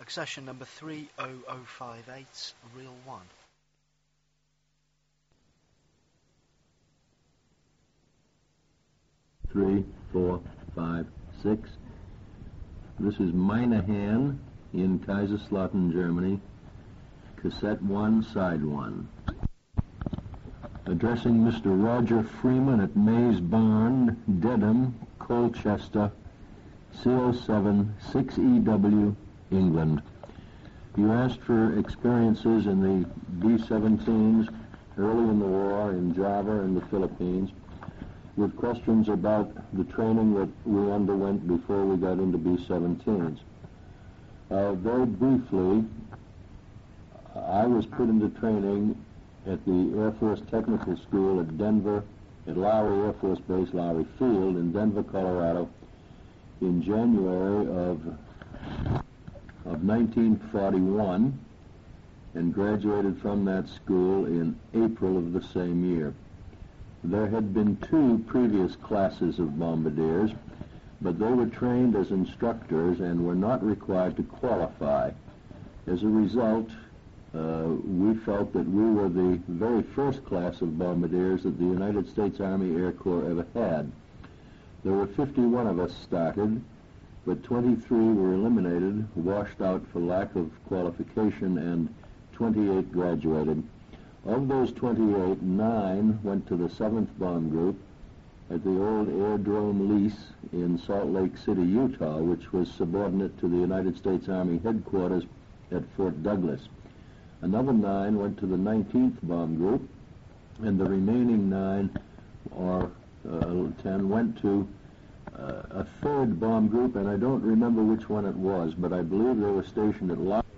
Succession number 30058, reel 1. Three, 4, 5, 6. This is Minahan in Kaiserslautern, Germany. Cassette 1, side 1. Addressing Mr. Roger Freeman at Mays Barn, Dedham, Colchester, CO7 6EW, England. You asked for experiences in the B-17s early in the war in Java and the Philippines, with questions about the training that we underwent before we got into B-17s. Very briefly, I was put into training at the Air Force Technical School at Denver, at Lowry Air Force Base, Lowry Field in Denver, Colorado, in January of 1941, and graduated from that school in April of the same year. There had been 2 previous classes of bombardiers, but they were trained as instructors and were not required to qualify. As a result, we felt that we were the very first class of bombardiers that the United States Army Air Corps ever had. There were 51 of us started, but 23 were eliminated, washed out for lack of qualification, and 28 graduated. Of those 28, 9 went to the 7th Bomb Group at the old Aerodrome Lease in Salt Lake City, Utah, which was subordinate to the United States Army headquarters at Fort Douglas. Another 9 went to the 19th Bomb Group, and the remaining 9, or 10, went to a 3rd Bomb Group, and I don't remember which one it was, but I believe they were stationed at Lowry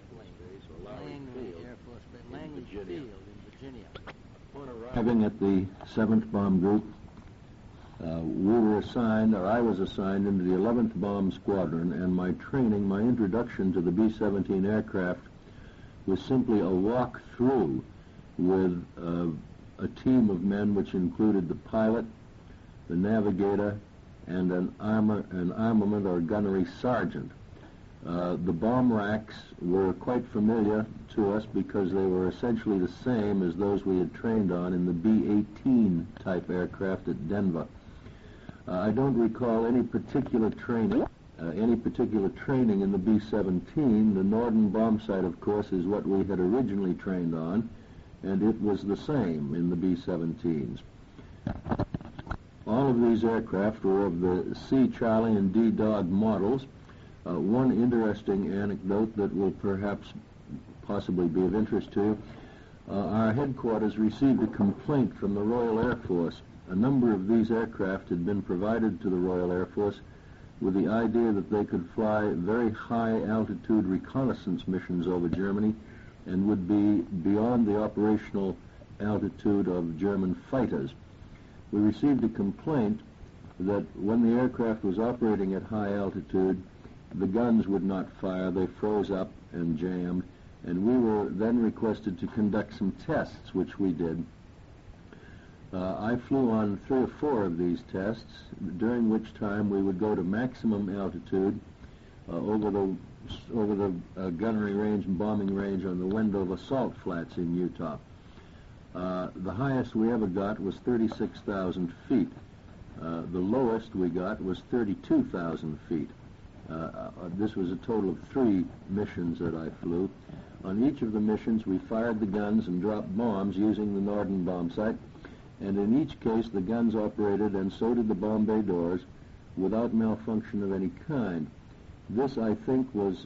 Air Force Base, Langley Field in Virginia. Upon arriving at the 7th Bomb Group, we were assigned, or I was assigned, into the 11th Bomb Squadron, and my training, my introduction to the B-17 aircraft was simply a walk-through with a team of men which included the pilot, the navigator, and an armament or gunnery sergeant. The bomb racks were quite familiar to us because they were essentially the same as those we had trained on in the B-18 type aircraft at Denver. I don't recall any particular training in the B-17. The Norden bombsight, of course, is what we had originally trained on, and it was the same in the B-17s. All of these aircraft were of the C. Charlie and D. Dog models. One interesting anecdote that will perhaps possibly be of interest to you, our headquarters received a complaint from the Royal Air Force. A number of these aircraft had been provided to the Royal Air Force with the idea that they could fly very high-altitude reconnaissance missions over Germany and would be beyond the operational altitude of German fighters. We received a complaint that when the aircraft was operating at high altitude, the guns would not fire. They froze up and jammed, and we were then requested to conduct some tests, which we did. I flew on 3 or 4 of these tests, during which time we would go to maximum altitude over the gunnery range and bombing range on the Wendover Salt Flats in Utah. The highest we ever got was 36,000 feet. The lowest we got was 32,000 feet. This was a total of 3 missions that I flew. On each of the missions, we fired the guns and dropped bombs using the Norden bombsight, and in each case, the guns operated, and so did the bomb bay doors, without malfunction of any kind. This, I think, was,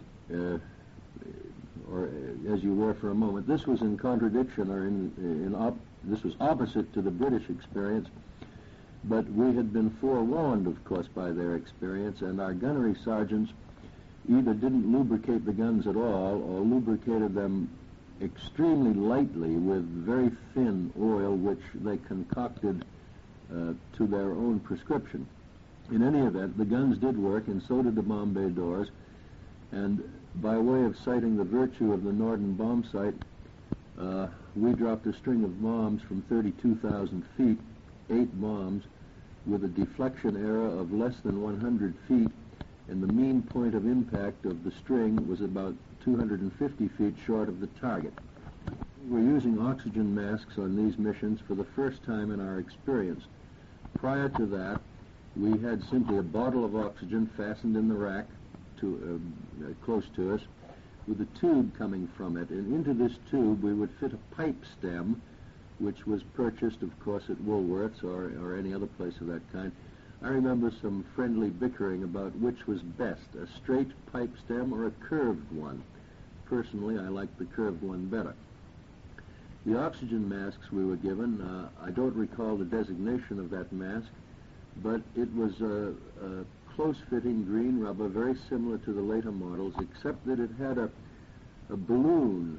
or as you were for a moment, this was in contradiction, or this was opposite to the British experience, but we had been forewarned, of course, by their experience, and our gunnery sergeants either didn't lubricate the guns at all or lubricated them extremely lightly with very thin oil, which they concocted to their own prescription. In any event, the guns did work, and so did the bomb bay doors, and by way of citing the virtue of the Norden bombsight, we dropped a string of bombs from 32,000 feet, 8 bombs, with a deflection error of less than 100 feet, and the mean point of impact of the string was about 250 feet short of the target. We were using oxygen masks on these missions for the first time in our experience. Prior to that, we had simply a bottle of oxygen fastened in the rack close to us, with a tube coming from it, and into this tube we would fit a pipe stem, which was purchased, of course, at Woolworth's or any other place of that kind. I remember some friendly bickering about which was best, a straight pipe stem or a curved one. Personally, I liked the curved one better. The oxygen masks we were given, I don't recall the designation of that mask, but it was a close-fitting green rubber, very similar to the later models, except that it had a balloon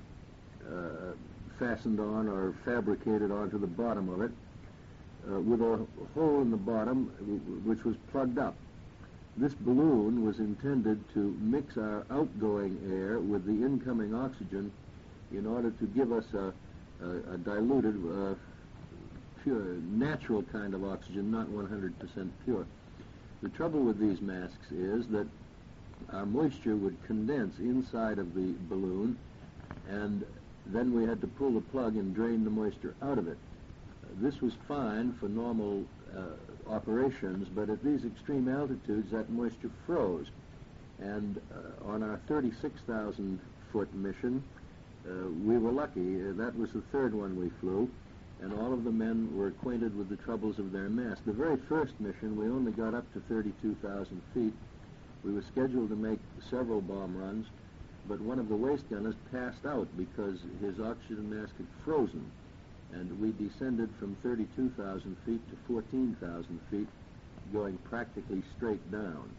fastened on or fabricated onto the bottom of it, with a hole in the bottom which was plugged up. This balloon was intended to mix our outgoing air with the incoming oxygen in order to give us a diluted, pure, natural kind of oxygen, not 100% pure. The trouble with these masks is that our moisture would condense inside of the balloon, and then we had to pull the plug and drain the moisture out of it. This was fine for normal operations, but at these extreme altitudes that moisture froze. And on our 36,000-foot mission, we were lucky. That was the third one we flew, and all of the men were acquainted with the troubles of their mask. The very first mission, we only got up to 32,000 feet. We were scheduled to make several bomb runs, but one of the waist gunners passed out because his oxygen mask had frozen, and we descended from 32,000 feet to 14,000 feet, going practically straight down.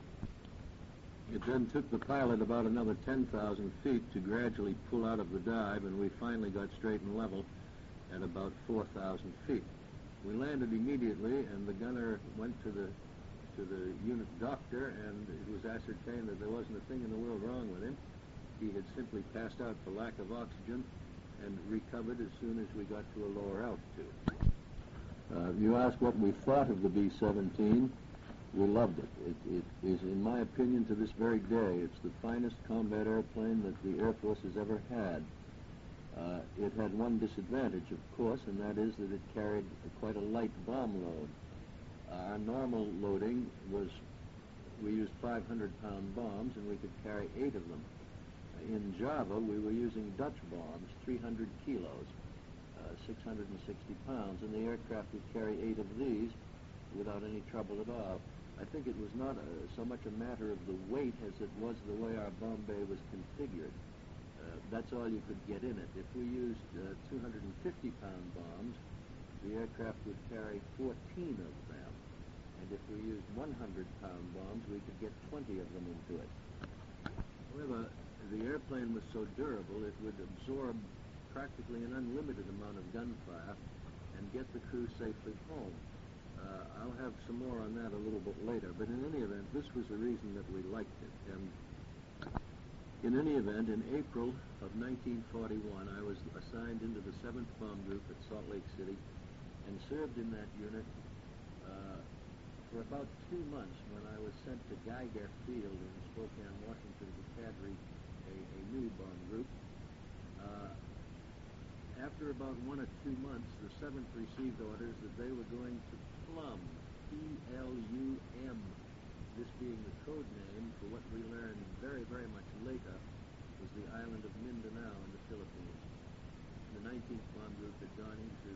It then took the pilot about another 10,000 feet to gradually pull out of the dive, and we finally got straight and level at about 4,000 feet. We landed immediately, and the gunner went to the unit doctor, and it was ascertained that there wasn't a thing in the world wrong with him. He had simply passed out for lack of oxygen and recovered as soon as we got to a lower altitude. You ask what we thought of the B-17. We loved it. It is, in my opinion, to this very day, it's the finest combat airplane that the Air Force has ever had. It had one disadvantage, of course, and that is that it carried quite a light bomb load. Our normal loading was, we used 500-pound bombs, and we could carry 8 of them. In Java, we were using Dutch bombs, 300 kilos, 660 pounds, and the aircraft would carry 8 of these without any trouble at all. I think it was not so much a matter of the weight as it was the way our bomb bay was configured. That's all you could get in it. If we used 250-pound bombs, the aircraft would carry 14 of them. And if we used 100-pound bombs, we could get 20 of them into it. However, the airplane was so durable, it would absorb practically an unlimited amount of gunfire and get the crew safely home. I'll have some more on that a little bit later, but in any event, this was the reason that we liked it. And in any event, in April of 1941, I was assigned into the 7th Bomb Group at Salt Lake City and served in that unit for about 2 months when I was sent to Geiger Field in Spokane, Washington, to cadre a new bomb group. After about 1 or 2 months, the 7th received orders that they were going to Plum, P-L-U-M, this being the code name for what we learned very, very much later was the island of Mindanao in the Philippines. The 19th Bomb Group had gone into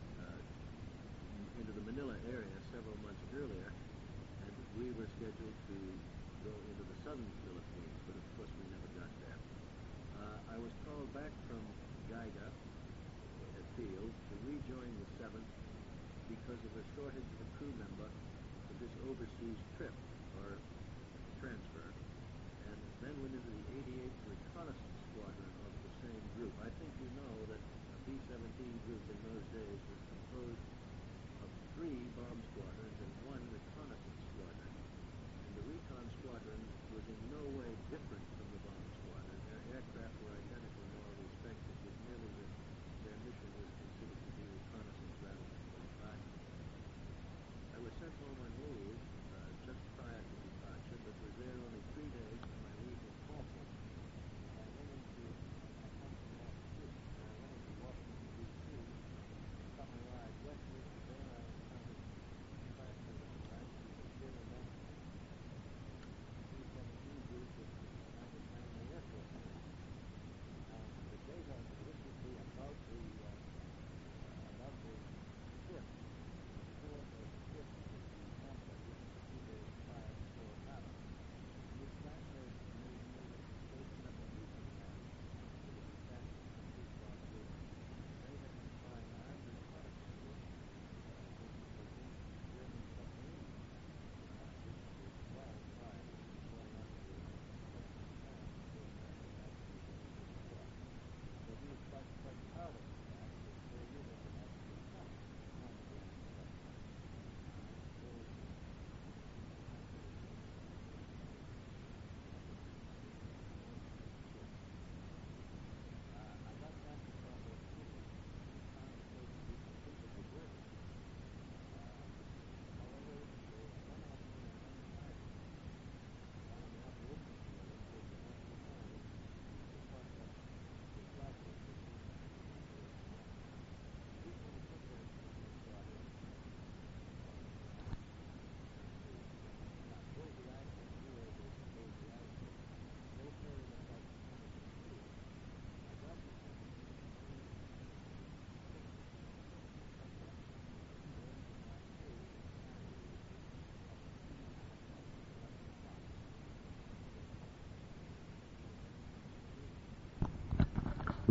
the Manila area several months earlier, and we were scheduled to go into the southern Philippines, but of course we never got there. I was called back from Geiger Field to rejoin the 7th because of a shortage of a crew member for this overseas trip, or transfer, and then went into the 88th Reconnaissance Squadron of the same group. I think you know that a B-17 group in those days was composed of 3 bomb squadrons and 1 reconnaissance squadron. And the recon squadron was in no way different from the bomb squadron. Their aircraft were identical in all respects. It was merely that their mission was considered to be reconnaissance rather than bombardment. I was sent home on leave just prior to departure, but was there only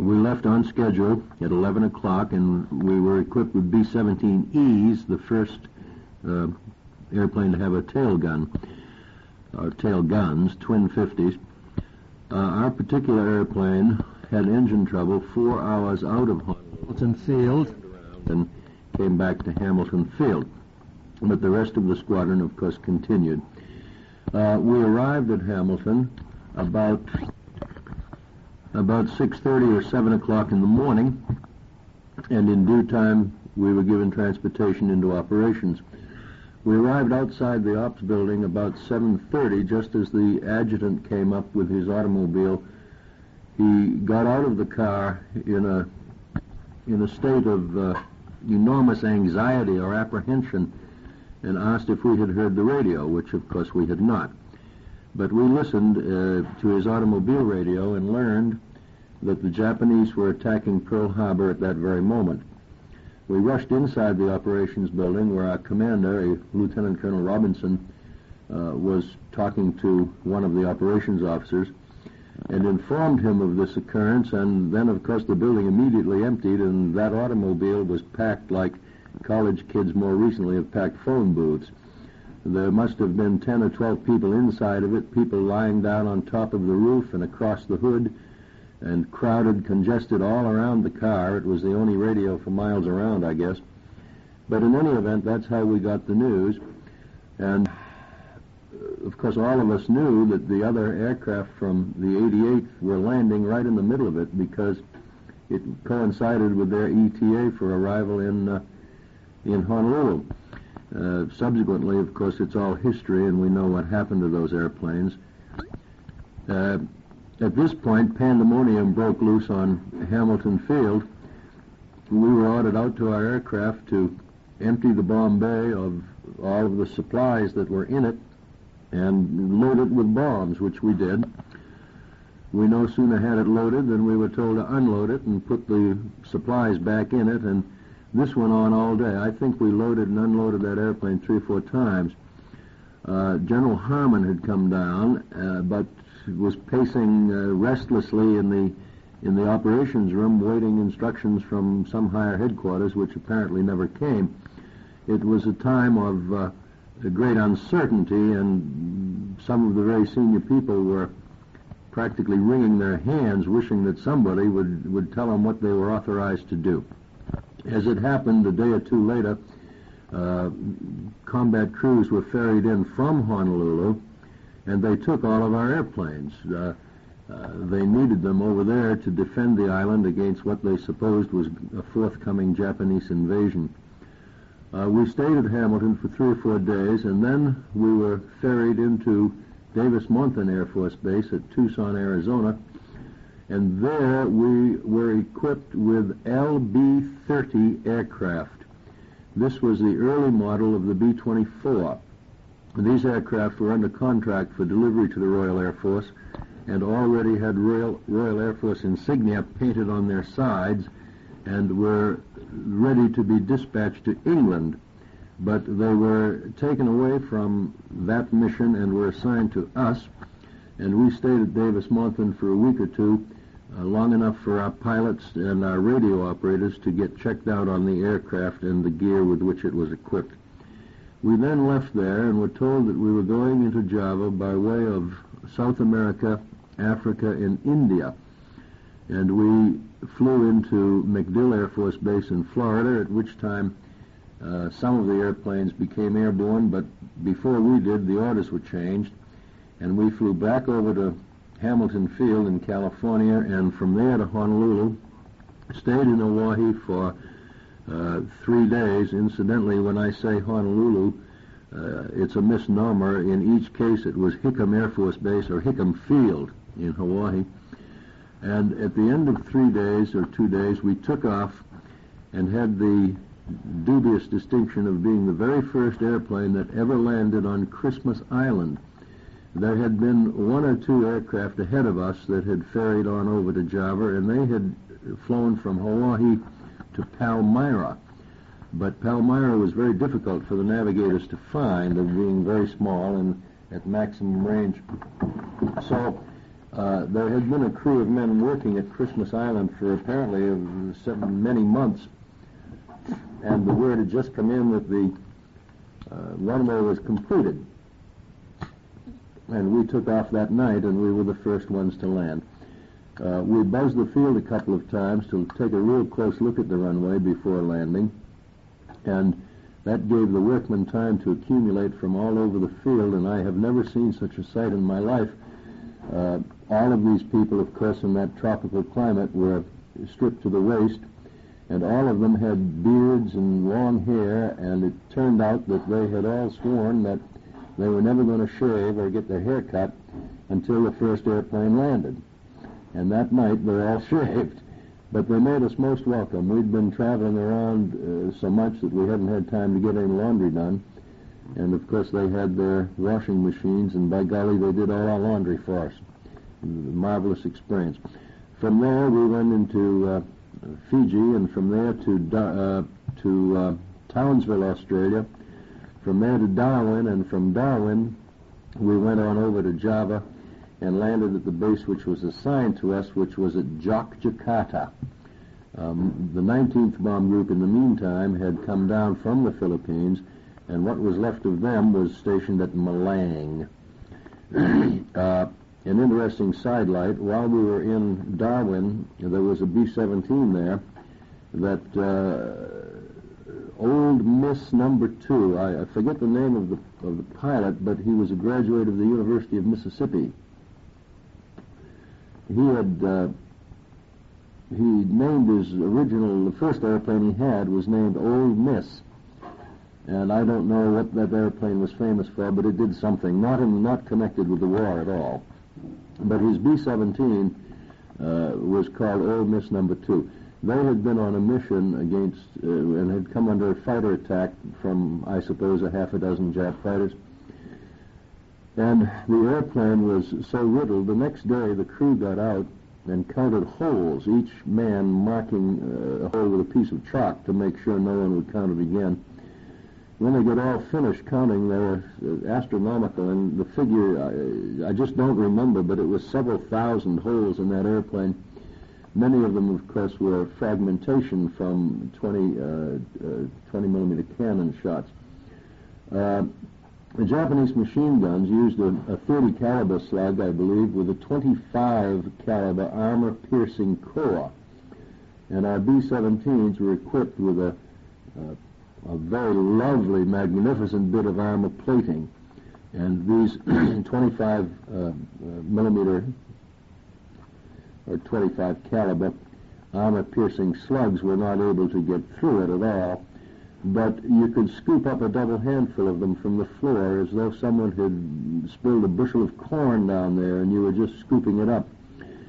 We left on schedule at 11 o'clock, and we were equipped with B-17Es, the first airplane to have a tail gun, or tail guns, twin 50s. Our particular airplane had engine trouble 4 hours out of Hamilton Field and came back to Hamilton Field. But the rest of the squadron, of course, continued. We arrived at Hamilton about 6:30 or 7 o'clock in the morning, and in due time we were given transportation into operations. We arrived outside the ops building about 7:30, just as the adjutant came up with his automobile. He got out of the car in a state of enormous anxiety or apprehension and asked if we had heard the radio, which of course we had not. But we listened to his automobile radio and learned that the Japanese were attacking Pearl Harbor at that very moment. We rushed inside the operations building where our commander, Lieutenant Colonel Robinson, was talking to one of the operations officers and informed him of this occurrence, and then of course the building immediately emptied and that automobile was packed like college kids more recently have packed phone booths. There must have been 10 or 12 people inside of it, people lying down on top of the roof and across the hood, and crowded, congested all around the car. It was the only radio for miles around, I guess. But in any event, that's how we got the news. And, of course, all of us knew that the other aircraft from the 88th were landing right in the middle of it because it coincided with their ETA for arrival in Honolulu. Subsequently, of course, it's all history, and we know what happened to those airplanes. At this point, pandemonium broke loose on Hamilton Field. We were ordered out to our aircraft to empty the bomb bay of all of the supplies that were in it and load it with bombs, which we did. We no sooner had it loaded than we were told to unload it and put the supplies back in it, and this went on all day. I think we loaded and unloaded that airplane 3 or 4 times. General Harmon had come down, but was pacing restlessly in the operations room, waiting instructions from some higher headquarters, which apparently never came. It was a time of great uncertainty, and some of the very senior people were practically wringing their hands, wishing that somebody would tell them what they were authorized to do. As it happened, a day or two later, combat crews were ferried in from Honolulu, and they took all of our airplanes. They needed them over there to defend the island against what they supposed was a forthcoming Japanese invasion. We stayed at Hamilton for 3 or 4 days, and then we were ferried into Davis-Monthan Air Force Base at Tucson, Arizona, and there we were equipped with LB-30 aircraft. This was the early model of the B-24. These aircraft were under contract for delivery to the Royal Air Force and already had Royal Air Force insignia painted on their sides and were ready to be dispatched to England. But they were taken away from that mission and were assigned to us, and we stayed at Davis-Monthan for a week or two, long enough for our pilots and our radio operators to get checked out on the aircraft and the gear with which it was equipped. We then left there and were told that we were going into Java by way of South America, Africa, and India. And we flew into MacDill Air Force Base in Florida, at which time some of the airplanes became airborne, but before we did, the orders were changed, and we flew back over to Hamilton Field in California, and from there to Honolulu, stayed in Oahe for 3 days. Incidentally, when I say Honolulu, it's a misnomer. In each case, it was Hickam Air Force Base or Hickam Field in Hawaii. And at the end of 3 days or 2 days, we took off and had the dubious distinction of being the very first airplane that ever landed on Christmas Island. There had been 1 or 2 aircraft ahead of us that had ferried on over to Java, and they had flown from Hawaii to Palmyra. But Palmyra was very difficult for the navigators to find, of being very small and at maximum range. So There had been a crew of men working at Christmas Island for apparently many months, and the word had just come in that the runway was completed. And we took off that night, and we were the first ones to land. We buzzed the field a couple of times to take a real close look at the runway before landing, and that gave the workmen time to accumulate from all over the field, and I have never seen such a sight in my life. All of these people, of course, in that tropical climate were stripped to the waist, and all of them had beards and long hair, and it turned out that they had all sworn that they were never going to shave or get their hair cut until the first airplane landed. And that night they all shaved. But they made us most welcome. We'd been traveling around so much that we hadn't had time to get any laundry done. And, of course, they had their washing machines, and by golly, they did all our laundry for us. Marvelous experience. From there, we went into Fiji, and from there to Townsville, Australia. From there to Darwin, and from Darwin, we went on over to Java and landed at the base which was assigned to us, which was at Yogyakarta. The 19th Bomb Group, in the meantime, had come down from the Philippines, and what was left of them was stationed at Malang. An interesting sidelight, while we were in Darwin, there was a B-17 there that Old Miss number 2, I forget the name of the pilot, but he was a graduate of the University of Mississippi. He named his the first airplane he had was named Old Miss. And I don't know what that airplane was famous for, but it did something, not connected with the war at all. But his B-17 was called Old Miss number 2. They had been on a mission against, and had come under a fighter attack from, I suppose, a half a dozen Jap fighters. And the airplane was so riddled, the next day the crew got out and counted holes, each man marking a hole with a piece of chalk to make sure no one would count it again. When they got all finished counting, they were astronomical, and the figure, I just don't remember, but it was several thousand holes in that airplane. Many of them, of course, were fragmentation from 20 millimeter cannon shots. The Japanese machine guns used a 30 caliber slug, I believe, with a 25 caliber armor-piercing core, and our B-17s were equipped with a very lovely, magnificent bit of armor plating, and these 25 millimeter or 25 caliber armor-piercing slugs were not able to get through it at all, but you could scoop up a double handful of them from the floor as though someone had spilled a bushel of corn down there and you were just scooping it up.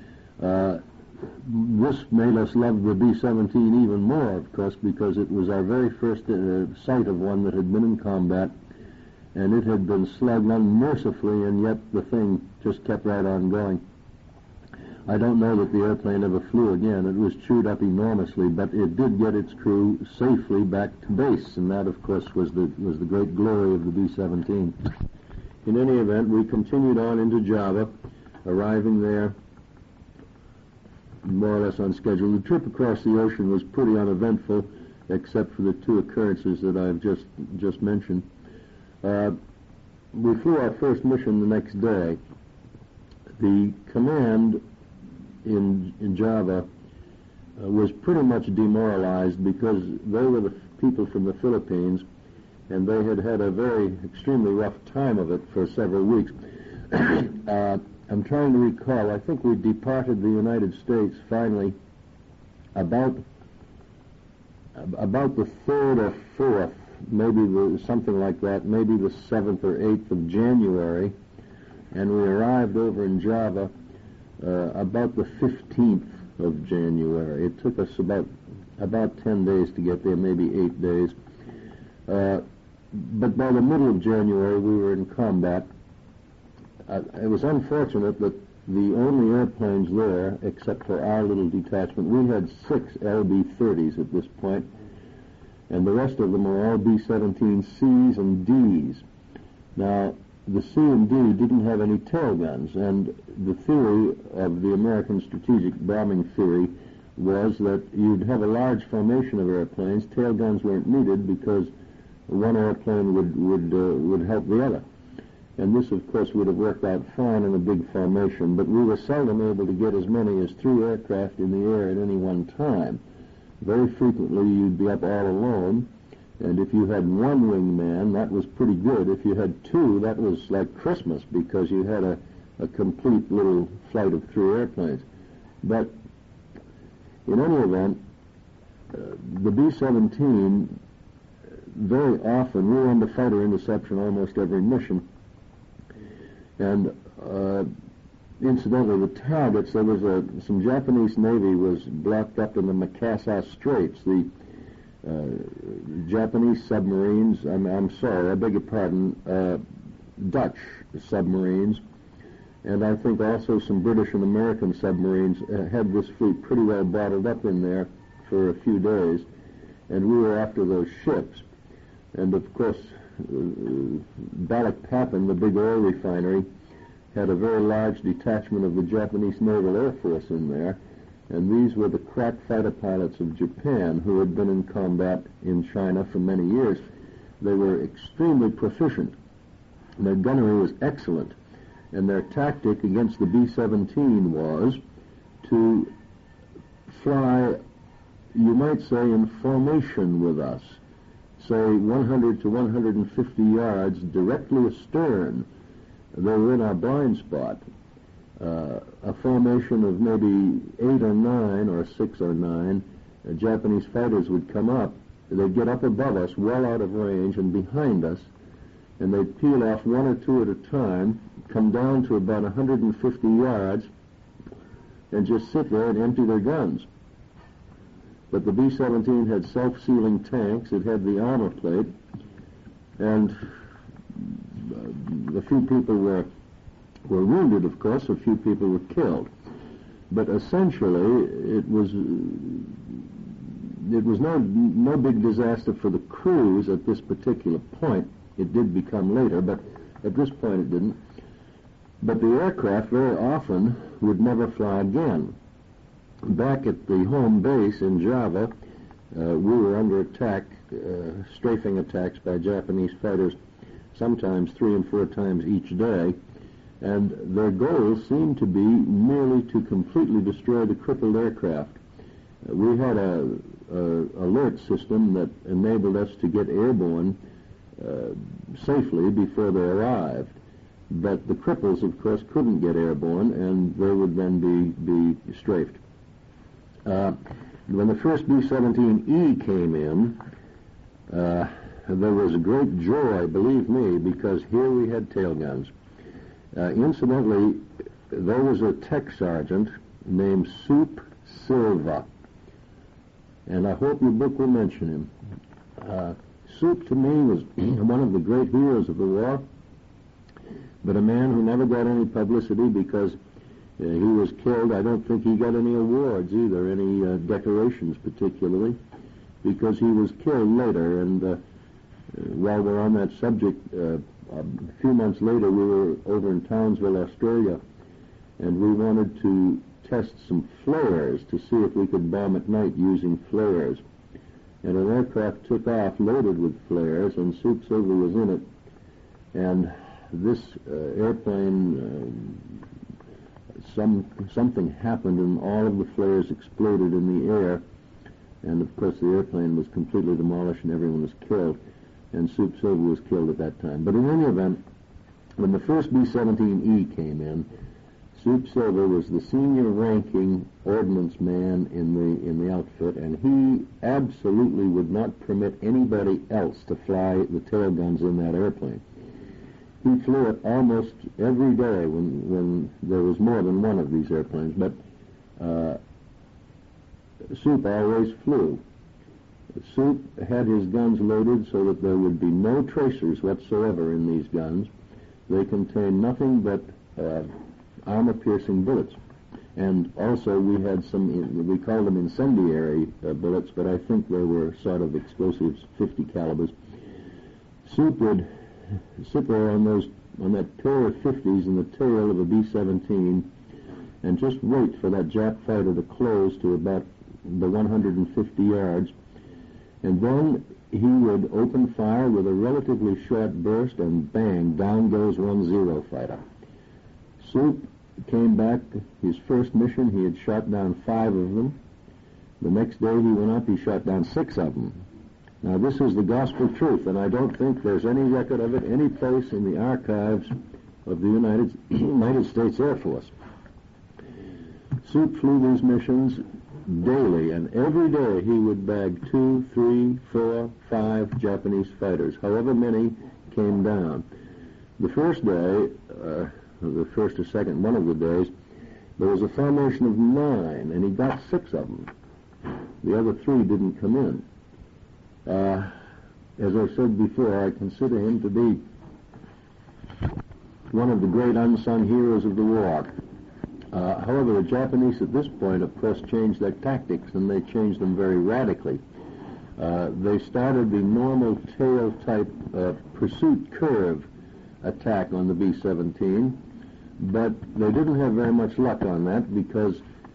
This made us love the B-17 even more, of course, because it was our very first sight of one that had been in combat, and it had been slugged unmercifully, and yet the thing just kept right on going. I don't know that the airplane ever flew again. It was chewed up enormously, but it did get its crew safely back to base, and that, of course, was the great glory of the B-17. In any event, we continued on into Java, arriving there more or less on schedule. The trip across the ocean was pretty uneventful, except for the two occurrences that I've just mentioned. We flew our first mission the next day. The command in Java was pretty much demoralized because they were the people from the Philippines, and they had had a very extremely rough time of it for several weeks. I'm trying to recall, I think we departed the United States finally about the 3rd or 4th, maybe something like that, maybe the 7th or 8th of January, and we arrived over in Java about the 15th of January. It took us about 10 days to get there, maybe 8 days. But by the middle of January, we were in combat. It was unfortunate that the only airplanes there, except for our little detachment, we had 6 LB-30s at this point, and the rest of them were all B-17Cs and Ds. Now, the C&D didn't have any tail guns, and the theory of the American strategic bombing theory was that you'd have a large formation of airplanes. Tail guns weren't needed because one airplane would help the other. And this, of course, would have worked out fine in a big formation, but we were seldom able to get as many as 3 aircraft in the air at any one time. Very frequently, you'd be up all alone, and if you had one wingman, that was pretty good. If you had 2, that was like Christmas, because you had a complete little flight of 3 airplanes. But in any event, the B-17, very often, we were under fighter interception almost every mission, and incidentally, the targets, there was some Japanese Navy was blocked up in the Makassar Straits. The Japanese submarines, I'm sorry, I beg your pardon, Dutch submarines, and I think also some British and American submarines had this fleet pretty well bottled up in there for a few days, and we were after those ships. And of course, Balikpapan, the big oil refinery, had a very large detachment of the Japanese Naval Air Force in there, and these were the crack fighter pilots of Japan who had been in combat in China for many years. They were extremely proficient. Their gunnery was excellent, and their tactic against the B-17 was to fly, you might say, in formation with us, say 100 to 150 yards directly astern. They were in our blind spot. A formation of maybe 8 or 9 or 6 or 9 Japanese fighters would come up. They'd get up above us, well out of range, and behind us, and they'd peel off 1 or 2 at a time, come down to about 150 yards, and just sit there and empty their guns. But the B-17 had self-sealing tanks. It had the armor plate, and a few people were wounded, of course. A few people were killed. But essentially, it was no big disaster for the crews at this particular point. It did become later, but at this point it didn't. But the aircraft very often would never fly again. Back at the home base in Java, we were under attack, strafing attacks by Japanese fighters, sometimes 3 and 4 times each day, and their goal seemed to be merely to completely destroy the crippled aircraft. We had a alert system that enabled us to get airborne safely before they arrived, but the cripples, of course, couldn't get airborne, and they would then be strafed. When the first B-17E came in, there was a great joy, believe me, because here we had tail guns. Incidentally, there was a tech sergeant named Soup Silva, and I hope your book will mention him. Soup, to me, was one of the great heroes of the war, but a man who never got any publicity because he was killed. I don't think he got any awards either, any decorations particularly, because he was killed later. And while we're on that subject, a few months later we were over in Townsville, Australia, and we wanted to test some flares to see if we could bomb at night using flares. And an aircraft took off loaded with flares, and Soup Silva was in it. And this airplane, something happened, and all of the flares exploded in the air. And of course, the airplane was completely demolished, and everyone was killed. And Soup Silva was killed at that time. But in any event, when the first B-17E came in, Soup Silva was the senior ranking ordnance man in the outfit, and he absolutely would not permit anybody else to fly the tail guns in that airplane. He flew it almost every day when there was more than one of these airplanes, but Soup always flew. Soup had his guns loaded so that there would be no tracers whatsoever in these guns. They contained nothing but armor-piercing bullets. And also we had some, we called them incendiary bullets, but I think they were sort of explosives, 50 calibers. Soup would sit there on those on that pair of 50s in the tail of a B-17 and just wait for that Jap fighter to close to about the 150 yards. And then he would open fire with a relatively short burst, and bang, down goes 1-0 fighter. Soup came back, his first mission, he had shot down 5 of them. The next day he went up, he shot down 6 of them. Now this is the gospel truth, and I don't think there's any record of it any place in the archives of the United States Air Force. Soup flew these missions daily, and every day he would bag 2, 3, 4, 5 Japanese fighters, however many came down. The first day, the first or second one of the days, there was a formation of 9, and he got 6 of them. The other 3 didn't come in. As I said before, I consider him to be one of the great unsung heroes of the war. However, the Japanese at this point, of course, changed their tactics, and they changed them very radically. They started the normal tail-type pursuit curve attack on the B-17, but they didn't have very much luck on that because,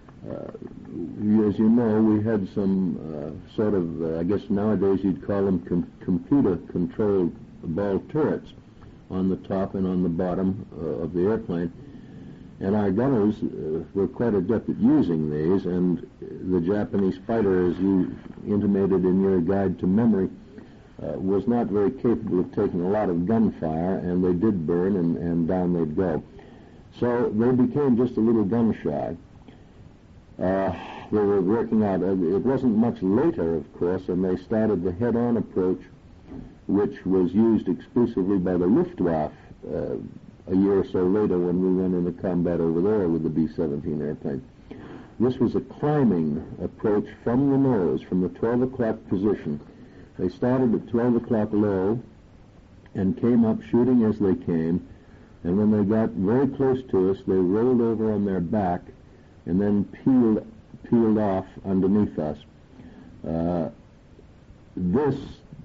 as you know, we had some sort of, I guess nowadays you'd call them computer-controlled ball turrets on the top and on the bottom of the airplane. And our gunners were quite adept at using these, and the Japanese fighter, as you intimated in your guide to memory, was not very capable of taking a lot of gunfire, and they did burn, and down they'd go. So they became just a little gun-shy. They were working out. It wasn't much later, of course, and they started the head-on approach, which was used exclusively by the Luftwaffe a year or so later when we went into combat over there with the B-17 airplane. This was a climbing approach from the nose, from the 12 o'clock position. They started at 12 o'clock low and came up shooting as they came, and when they got very close to us, they rolled over on their back and then peeled off underneath us. This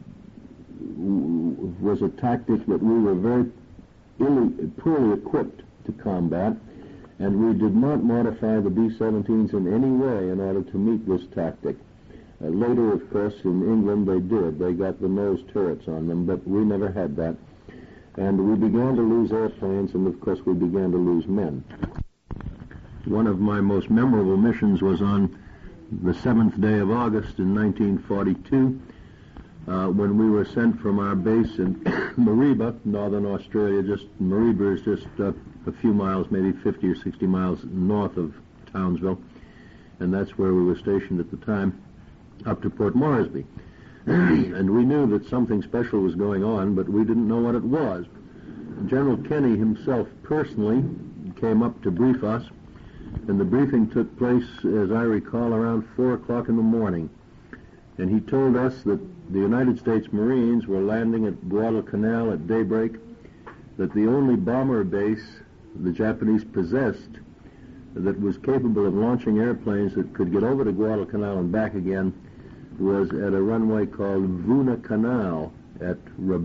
was a tactic that we were very poorly equipped to combat, and we did not modify the B-17s in any way in order to meet this tactic. Later, of course, in England they did. They got the nose turrets on them, but we never had that. And we began to lose airplanes, and of course we began to lose men. One of my most memorable missions was on the 7th day of August in 1942, when we were sent from our base in Mariba, northern Australia. Mariba is just a few miles, maybe 50 or 60 miles north of Townsville, and that's where we were stationed at the time, up to Port Moresby. And we knew that something special was going on, but we didn't know what it was. General Kenny himself personally came up to brief us, and the briefing took place, as I recall, around 4 o'clock in the morning. And he told us that the United States Marines were landing at Guadalcanal at daybreak, that the only bomber base the Japanese possessed that was capable of launching airplanes that could get over to Guadalcanal and back again was at a runway called Vuna Canal at